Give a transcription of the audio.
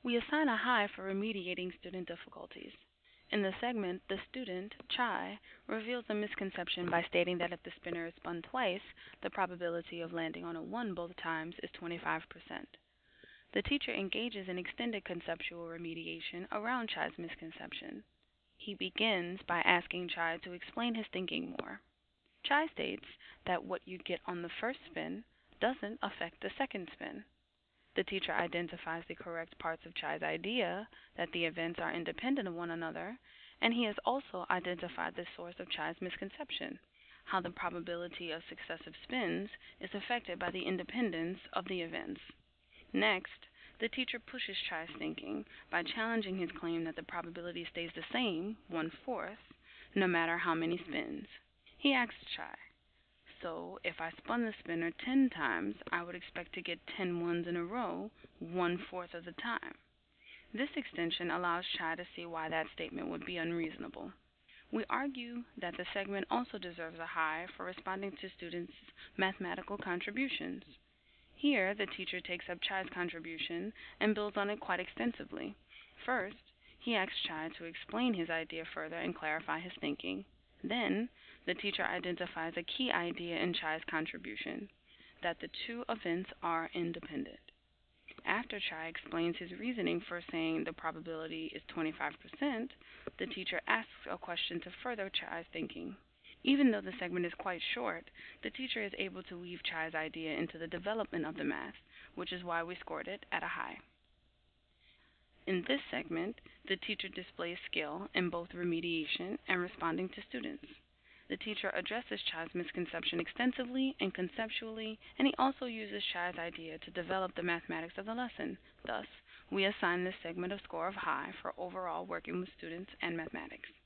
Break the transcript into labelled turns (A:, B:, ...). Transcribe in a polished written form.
A: We assign a high for remediating student difficulties. In the segment, the student, Chai, reveals a misconception by stating that if the spinner is spun twice, the probability of landing on a 1 both times is 25%. The teacher engages in extended conceptual remediation around Chai's misconception. He begins by asking Chai to explain his thinking more. Chai states that what you get on the first spin doesn't affect the second spin. The teacher identifies the correct parts of Chai's idea that the events are independent of one another, and he has also identified the source of Chai's misconception, how the probability of successive spins is affected by the independence of the events. Next, the teacher pushes Chai's thinking by challenging his claim that the probability stays the same, 1/4, no matter how many spins. He asks Chai, so if I spun the spinner 10 times, I would expect to get 10 ones in a row, 1/4 of the time. This extension allows Chai to see why that statement would be unreasonable. We argue that the segment also deserves a high for responding to students' mathematical contributions. Here, the teacher takes up Chai's contribution and builds on it quite extensively. First, he asks Chai to explain his idea further and clarify his thinking. Then, the teacher identifies a key idea in Chai's contribution, that the two events are independent. After Chai explains his reasoning for saying the probability is 25%, the teacher asks a question to further Chai's thinking. Even though the segment is quite short, the teacher is able to weave Chai's idea into the development of the math, which is why we scored it at a high. In this segment, the teacher displays skill in both remediation and responding to students. The teacher addresses Chai's misconception extensively and conceptually, and he also uses Chai's idea to develop the mathematics of the lesson. Thus, we assign this segment a score of high for overall working with students and mathematics.